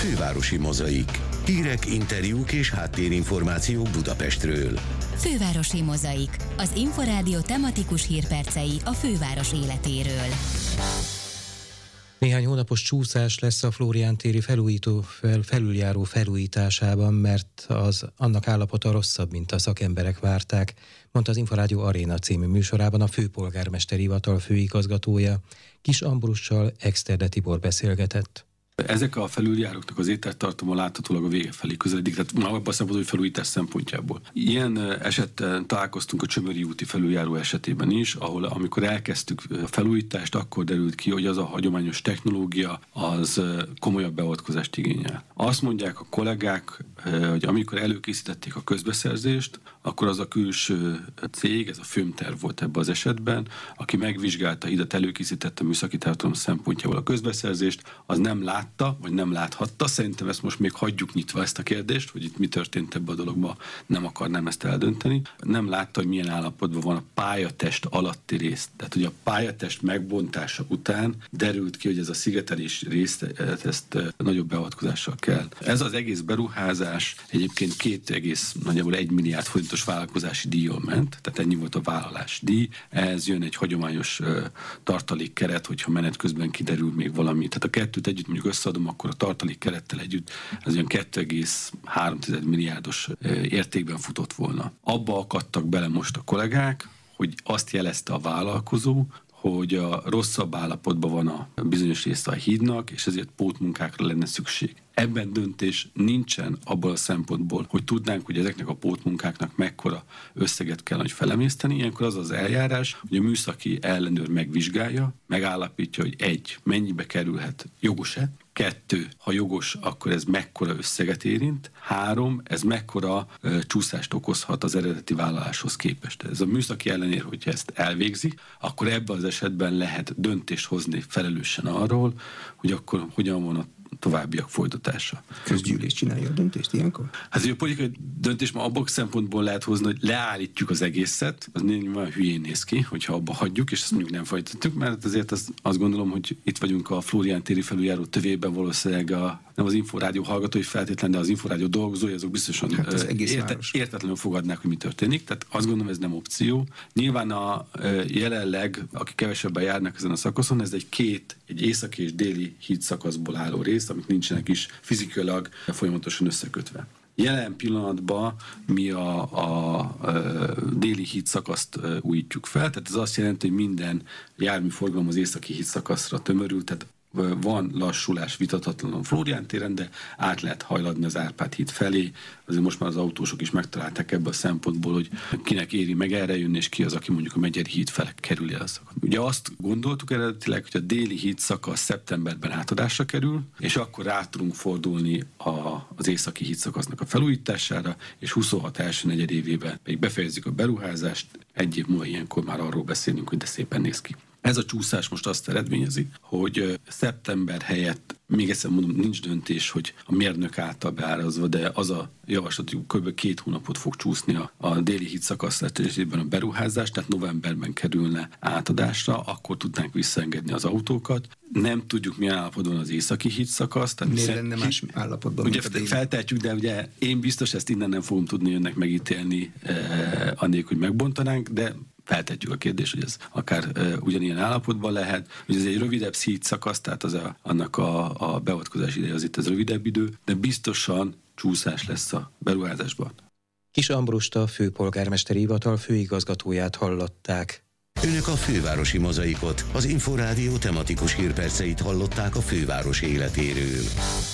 Fővárosi Mozaik. Hírek, interjúk és háttérinformációk Budapestről. Fővárosi Mozaik. Az Inforádió tematikus hírpercei a főváros életéről. Néhány hónapos csúszás lesz a Flórián téri felüljáró felújításában, mert annak állapota rosszabb, mint a szakemberek várták, mondta az Inforádió Aréna című műsorában a főpolgármesteri hivatal főigazgatója. Kis Ambrussal Exterde Tibor beszélgetett. Ezek a felüljáróknak az élettartama láthatólag a vége felé közeledik, tehát már abban a szempontból, hogy felújítás szempontjából. Ilyen esetben találkoztunk a Csömöri úti felüljáró esetében is, ahol amikor elkezdtük a felújítást, akkor derült ki, hogy az a hagyományos technológia az komolyabb beavatkozást igényel. Azt mondják a kollégák, hogy amikor előkészítették a közbeszerzést, akkor az a külső cég, ez a Fömterv volt ebben az esetben, aki megvizsgálta, hidat előkészítette műszaki tartalom szempontjából a közbeszerzést, az nem látta, vagy nem láthatta. Szerintem ezt most még hagyjuk nyitva ezt a kérdést, hogy itt mi történt ebben a dologban, nem akarnám ezt eldönteni. Nem látta, hogy milyen állapotban van a pályatest alatti rész. Tehát, hogy a pályatest megbontása után derült ki, hogy ez a szigetelés részt, ezt nagyobb beavatkozással kell. Ez az egész beruházás egyébként nagyjából 1 milliárd forintos vállalkozási díjon ment, tehát ennyi volt a vállalási díj. Ehhez jön egy hagyományos tartalékkeret, hogyha menet közben kiderül még valami. Tehát a kettőt együtt mondjuk összeadom, akkor a tartalék kerettel együtt az olyan 2,3 milliárdos értékben futott volna. Abba akadtak bele most a kollégák, hogy azt jelezte a vállalkozó, hogy a rosszabb állapotban van a bizonyos része a hídnak, és ezért pótmunkákra lenne szükség. Ebben döntés nincsen abból a szempontból, hogy tudnánk, hogy ezeknek a pótmunkáknak mekkora összeget kell, hogy felemészteni. Ilyenkor az az eljárás, hogy a műszaki ellenőr megvizsgálja, megállapítja, hogy 1. mennyibe kerülhet, jogos-e? 2. ha jogos, akkor ez mekkora összeget érint. 3. ez mekkora csúszást okozhat az eredeti vállaláshoz képest. Ez a műszaki ellenőr, hogyha ezt elvégzi, akkor ebben az esetben lehet döntést hozni felelősen arról, hogy akkor hogyan van a továbbiak folytatása. Közgyűlés csinálja a döntést ilyenkor? Hát a politikai döntés ma abban szempontból lehet hozni, hogy leállítjuk az egészet, az nyilván hülyén néz ki, hogyha abba hagyjuk, és ezt mondjuk nem folytatjuk, mert azért azt gondolom, hogy itt vagyunk a Flórián téri felüljáró tövében, valószínűleg nem az Inforádió hallgatói feltétlen, de az Inforádió dolgozói, azok biztosan értetlenül fogadnák, hogy mi történik. Tehát azt gondolom, ez nem opció. Nyilván jelenleg, akik kevesebben járnak ezen a szakaszon, ez egy északi és déli hídszakaszból álló rész, amik nincsenek is fizikailag folyamatosan összekötve. Jelen pillanatban mi a déli hídszakaszt újítjuk fel, tehát ez azt jelenti, hogy minden járműforgalom az északi hídszakaszra tömörül, tehát van lassulás vitathatatlanul Flórián téren, de át lehet hajladni az Árpád híd felé. Azért most már az autósok is megtalálták ebből a szempontból, hogy kinek éri meg erre jönni, és ki az, aki mondjuk a Megyeri híd fele kerül el. Ugye azt gondoltuk eredetileg, hogy a déli híd szakasz szeptemberben átadásra kerül, és akkor rá tudunk fordulni az északi híd szakasznak a felújítására, és 26 első negyedévében pedig befejezzük a beruházást, 1 év múlva ilyenkor már arról beszélünk, hogy de szépen néz ki. Ez a csúszás most azt eredményezi, hogy szeptember helyett, még egyszer mondom, nincs döntés, hogy a mérnök által beárazva, de az a javaslat, hogy kb. 2 hónapot fog csúszni a déli híd szakasz esetében a beruházás, tehát novemberben kerülne átadásra, akkor tudnánk visszaengedni az autókat. Nem tudjuk, milyen állapotban az északi híd szakasz. Miért lenne más állapotban? Ugye feltehetjük, de ugye én biztos ezt innen nem fogom tudni önnek megítélni, annélkül, hogy megbontanánk, de feltetjük a kérdést, hogy ez akár ugyanilyen állapotban lehet, hogy ez egy rövidebb hídszakasz, tehát annak a beavatkozási ideje az itt az rövidebb idő, de biztosan csúszás lesz a beruházásban. Kis Ambrust, a főpolgármesteri hivatal főigazgatóját hallották. Önök a Fővárosi Mozaikot, az Inforádió tematikus hírperceit hallották a főváros életéről.